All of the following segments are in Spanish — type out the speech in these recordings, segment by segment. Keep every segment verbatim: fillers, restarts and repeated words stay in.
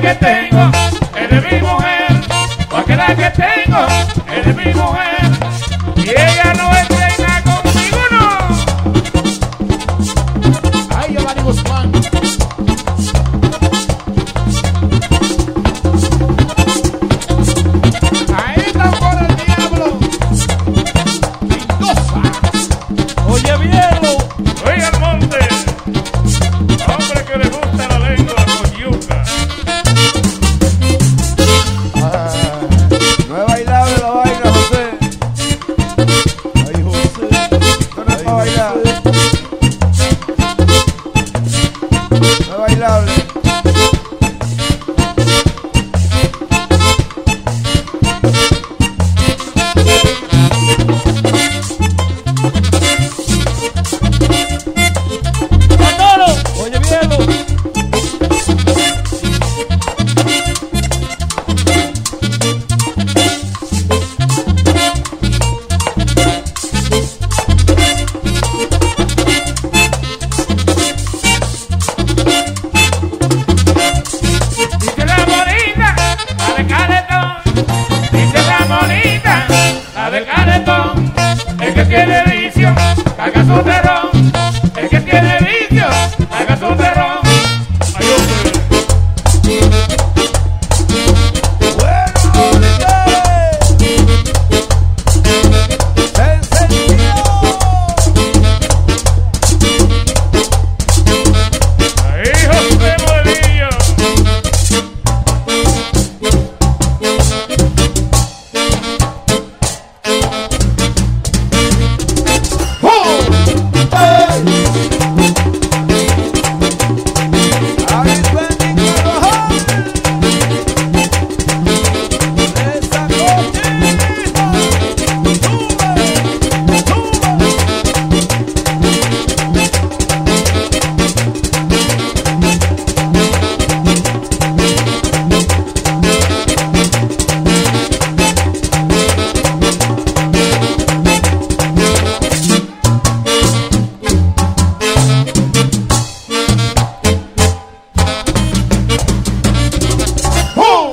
que tengo es de mi mujer, porque la que tengo es de mi mujer, y ella no es reina conmigo, no. Ay, Giovanni Guzmán. Ahí están por el diablo. Mendoza. Oye, viejo, oiga el monte, hombre que le gusta la lengua con yuca. Ah, no es bailable la vaina, José. Ay, José. Esto no es para bailar. No es bailable. ¡Manolo! Oye, viejo. Dice la bonita, la del caretón. Dice la bonita, la del caretón. El que tiene vicio, caga su terrón. El que tiene vicio, caga su terrón. Ay, hombre. Bueno, se encendió. Ahí José Morillo. Ay, Benny Carvajal. Esa cosita. Sube, sube. ¡Oh!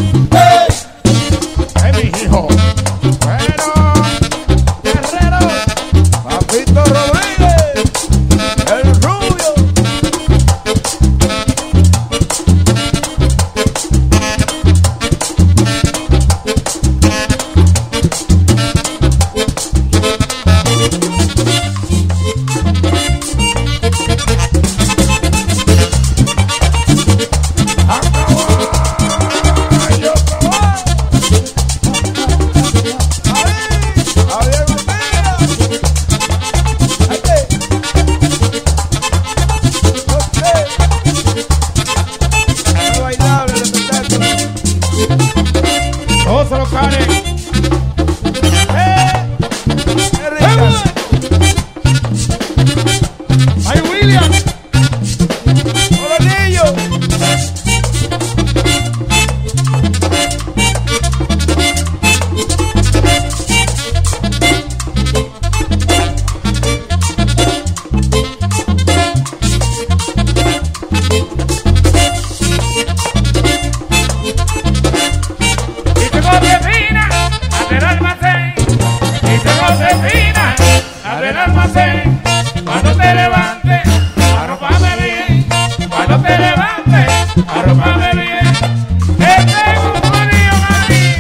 ¡Ay, mi hijo! Bueno, Guerrero. Papito Rodríguez, el rubio. Ay, otra vez. Ahí, Javier Martínez. Ahí. José. No es bailable el espectáculo. Todos se lo caen. ¡Eh! ¡Qué rica! ¡Ay, William! ¡Moronillo! Dice Josefina, abre el almacén. Dice Josefina, abre el almacén. Cuando te levantes, arrópame bien. Cuando te levantes, arrópame bien. Que tengo un frío ahí.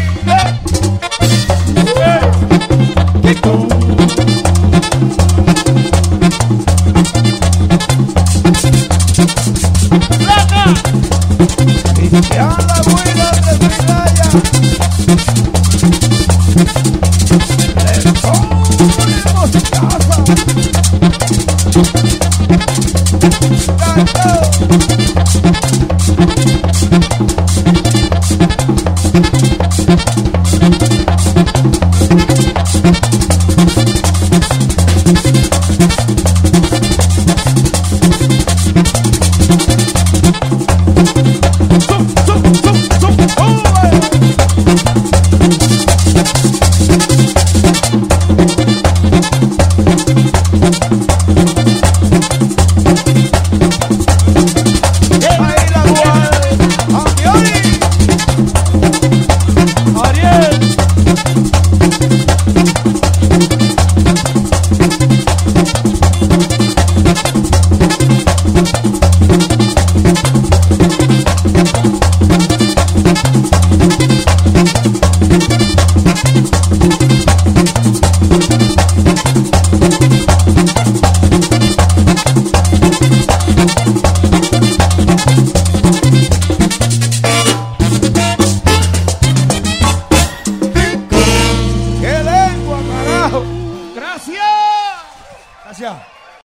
¡Loca! ¡Ya la buena de Finlaya! ¡Le ponemos casa! ¡Cantao!